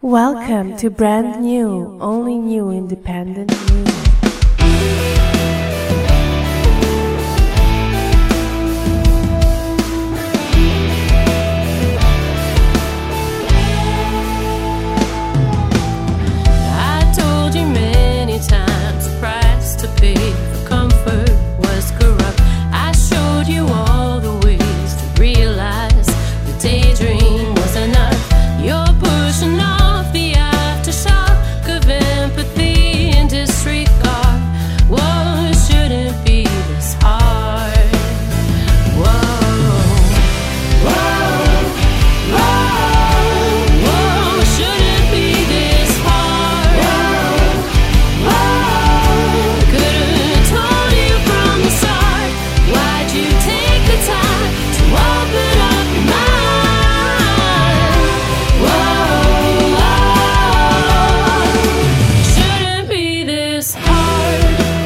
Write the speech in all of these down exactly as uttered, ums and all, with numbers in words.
Welcome to brand new, only new independent music. I told you many times the price to pay for comfort was corrupt. I showed you all the ways to realize the daydream was enough. You're pushing off the aftershock of empathy and disregard. Whoa, it shouldn't be this hard. Whoa, whoa, whoa, whoa, it shouldn't be this hard. Whoa, whoa, could've told you from the start. Why'd you take the time to open up your mind? Whoa, shouldn't be this hard.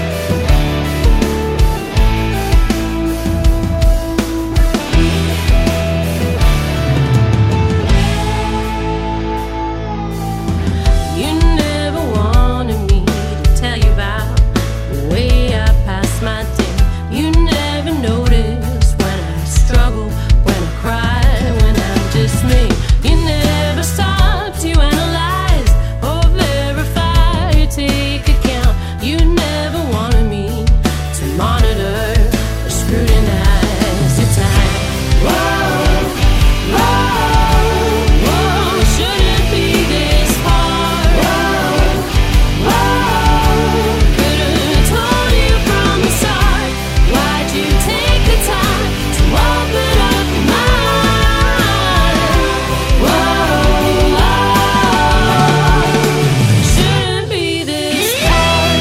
You never wanted me to tell you about the way I pass my day. You never noticed when I struggle, when I cry, when I'm dismayed. You never stopped to analyze or verify or take account. You never wanted me to monitor or scrutinize your time. Whoa, whoa, whoa, shouldn't be this hard. Whoa, whoa, could've told you from the start. Why'd you take the time to open up your mind? Whoa, shouldn't be this hard.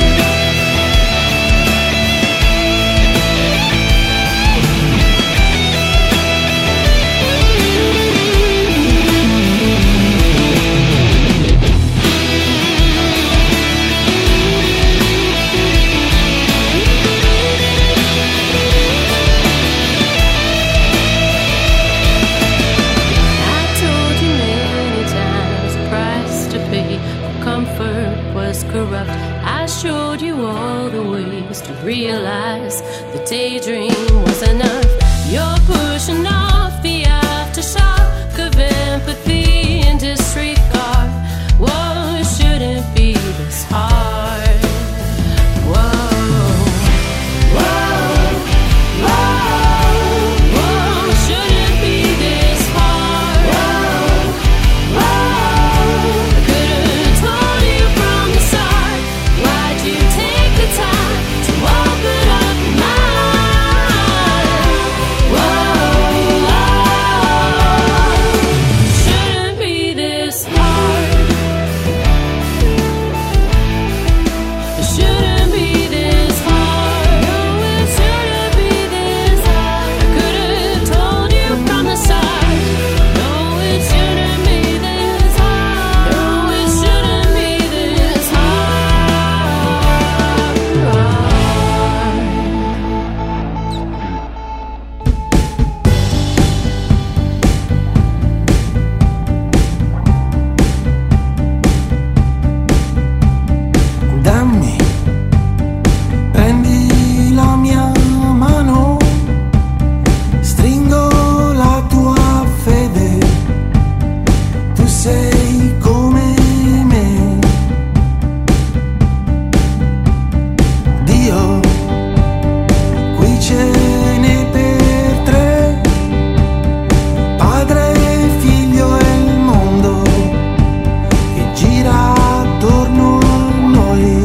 I told you many times the price to pay for comfort was corrupt. I showed you all the ways to realize the daydream was enough. You're pushing off the aftershock of empathy and disregard. Whoa, it shouldn't be this hard. Whoa, whoa, whoa, whoa, shouldn't be this hard. Whoa, whoa, I could've told you from the start. Why'd you take the time to open up your mind? Whoa, shouldn't be this hard. It shouldn't be this hard. No, it shouldn't be this hard. I could've told you from the start. No, it shouldn't be this hard. No, it shouldn't be this hard. Dammi, prendi la mia mano, stringo la tua fede, tu sei come me. Dio, qui ce n'è per tre, padre, figlio e il mondo che gira attorno a noi.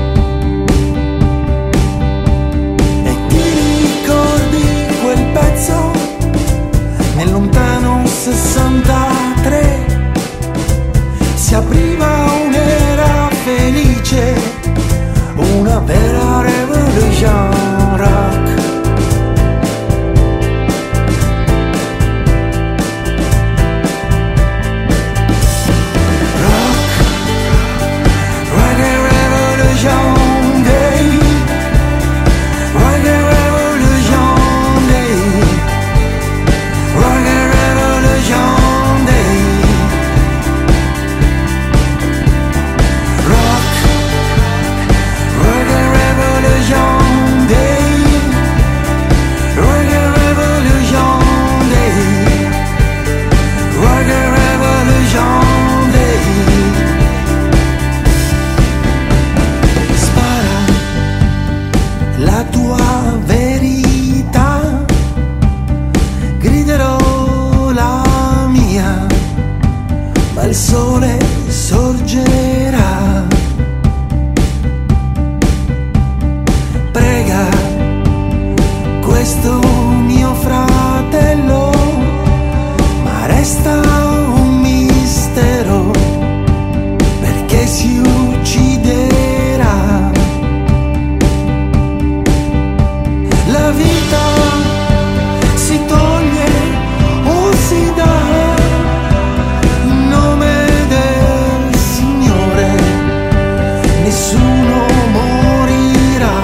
E ti ricordi quel pezzo nel lontano sessantatré? Si apriva un'era felice, una vera revolution rock. Rock, reggae revolution day, reggae revolution day, reggae revolution day. sole sorgerà. Prega questo mio fratello, ma resta un mistero, perché si ucciderà. La vita si toglie o si dà, in nome del Signore nessuno morirà.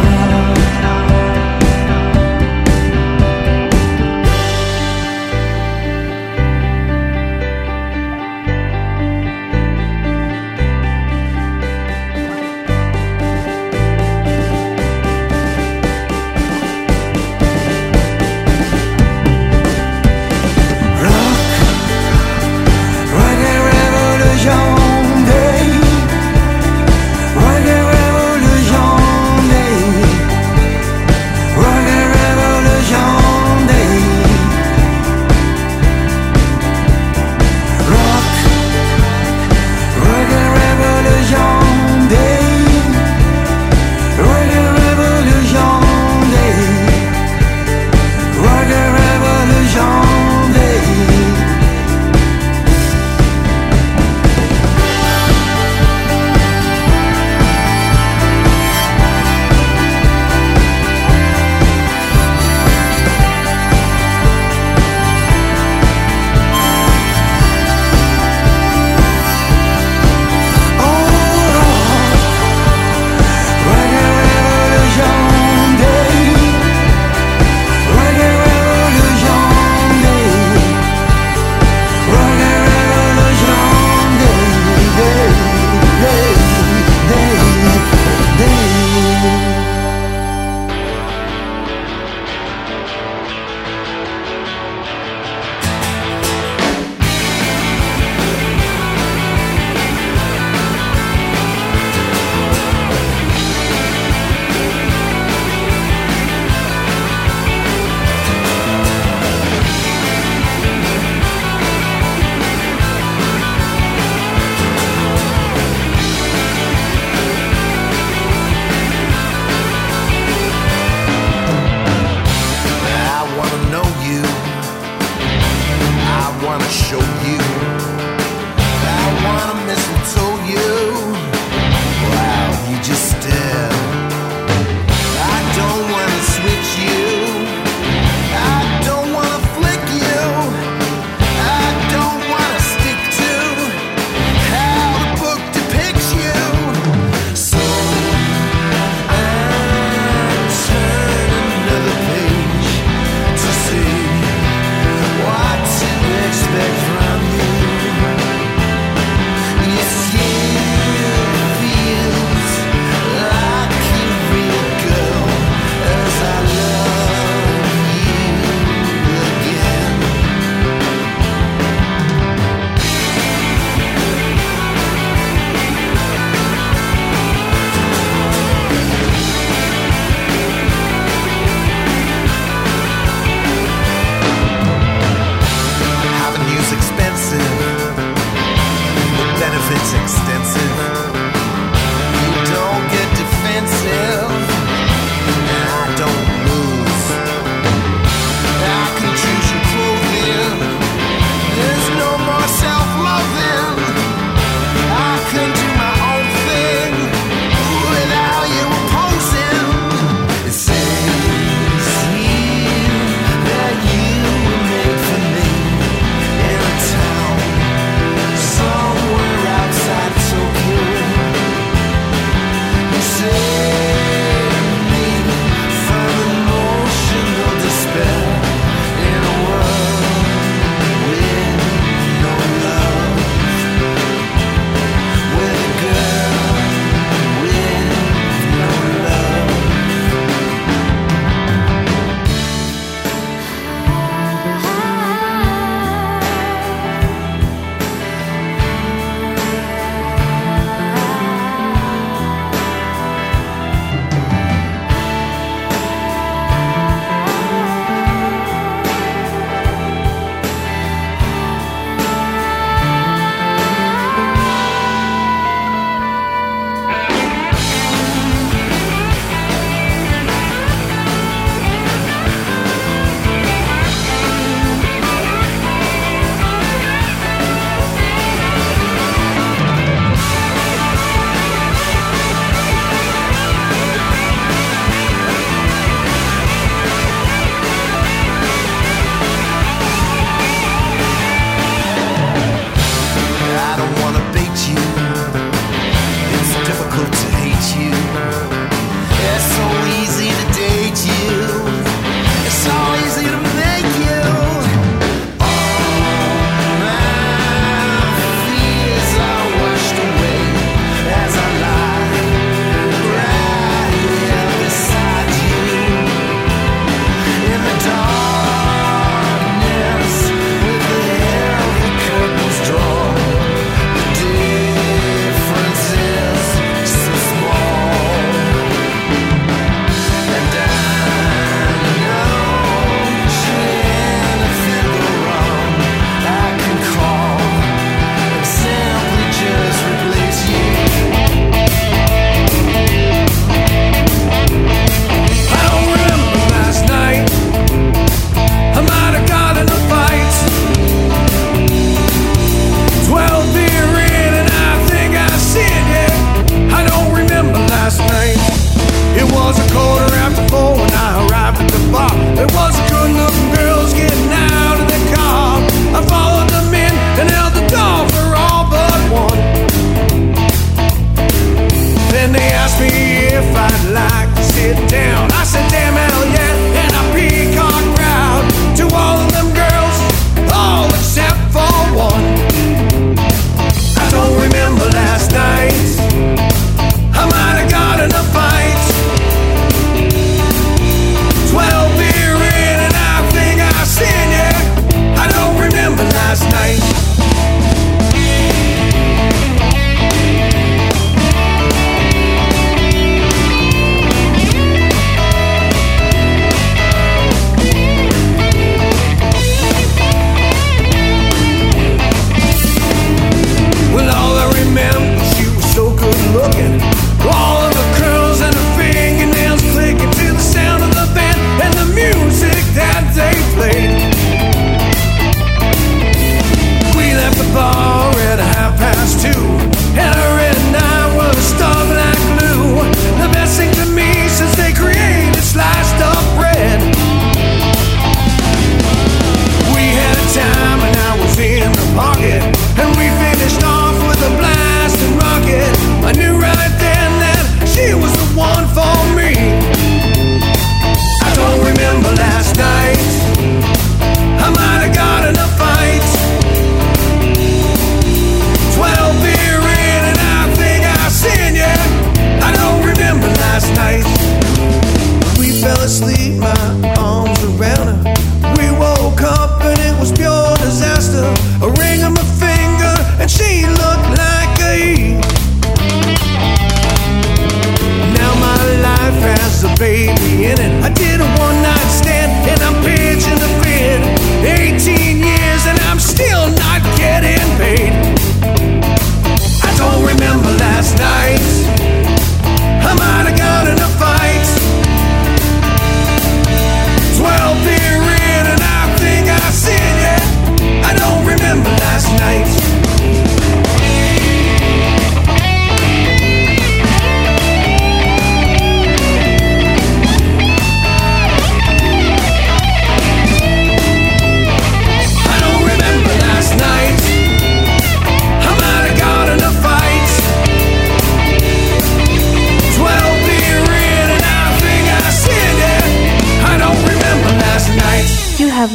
Somewhere outside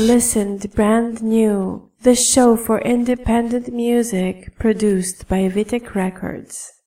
listened Brand New, the show for independent music produced by Vitek Records.